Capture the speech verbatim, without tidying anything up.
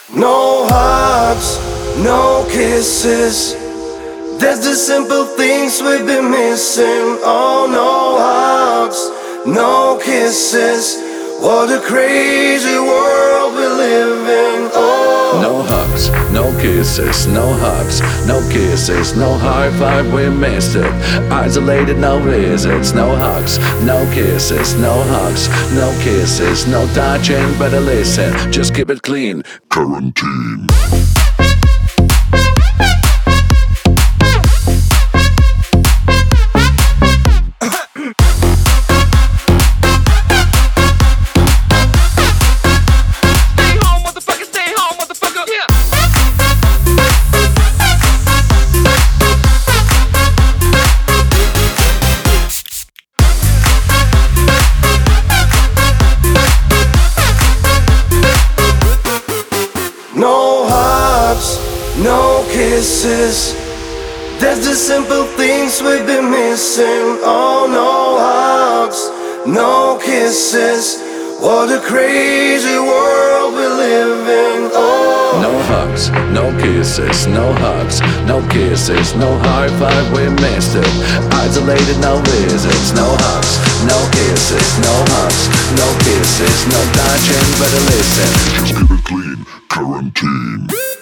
No hugs, no kisses. There's the simple things we've been missing. Oh, no hugs, no kisses. What a crazy world we live in. Oh, no hugs, no kisses, no hugs, no kisses, no high five, we missed it. Isolated, no visits, no hugs, no kisses, no hugs, no kisses, no touching, better listen, just keep it clean. Quarantine. no hugs, no kisses. There's the simple things we've been missing. Oh, no hugs, no kisses. What a crazy world we live in. Oh, no hugs, no kisses, no hugs, no kisses, no high five, we missed it. Isolated, no visits, no hugs, no kisses, no hugs, no kisses, no touching, better listen. Just keep it clean. Quarantine.